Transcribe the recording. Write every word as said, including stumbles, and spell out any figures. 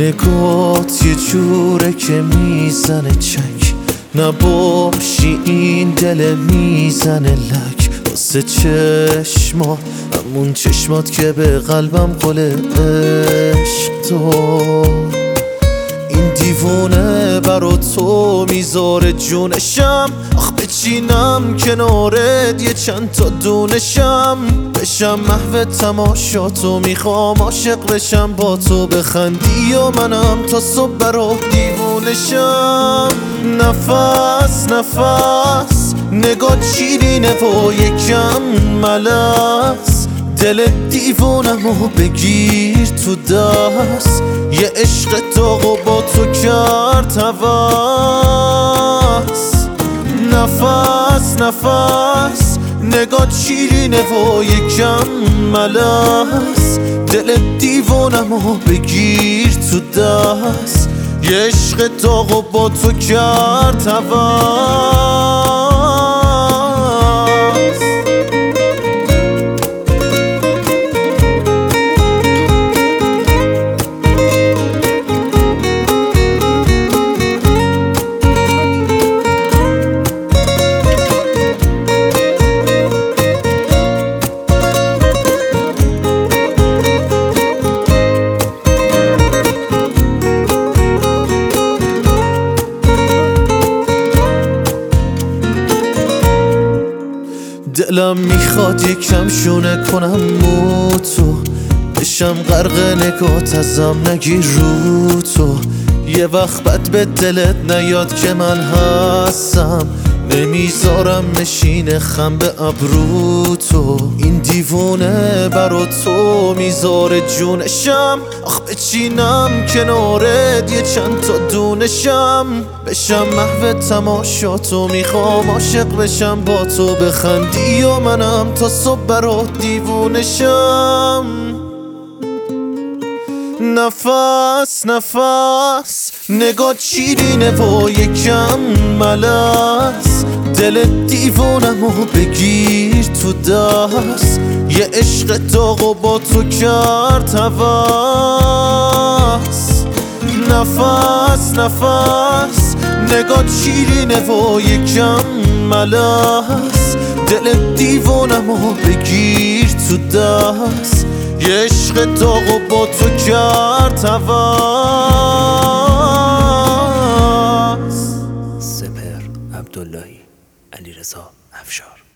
نگات یه جوره که میزنه چک، نباشی این دل میزنه لک. واسه چشما همون چشمات که به قلبم قل عشق تو، این دیوونه برا تو میذاره جونشم. آخ بچینم کنارت یه چند تا دونشم، بشم محو تماشاتو، میخوام عاشق بشم با تو، بخندی و منم تا صبح برا دیوونشم. نفس نفس نگاه شیرینه و یکم ملس، دل دیوونمو بگیر تو دست، یه عشق داغو با تو کرد هوس. نفس نفس نگاه شیرینه و یکم ملس، دل دیوونمو بگیر تو دست، یه عشق داغو با تو کرد هوس. دلم میخواد یکم شونه کنم مو تو، بشم غرق نگات ازم نگیر رو تو. یه وقت بد به دلت نیاد که من هستم، نمیذارم نشینه خم به ابرو تو. این دیوونه برا تو میذاره جونشم، آخ بچینم کنارت یه چند تا دونشم، بشم محو تماشاتو، میخوام عاشق بشم با تو، بخندی و منم تا صبح برا دیوونشم. نفس نفس نگاه شیرینه و یکم ملس، دل دیوونمو بگیر تو دست، یه عشق داغو با تو کرد هوس. نفس نفس نگاه شیرینه و یکم ملس، دل دیوونمو بگیر تو دست، یه عشق داغو با تو کرد هوس. سپهر عبداللهی، علیرضا افشار.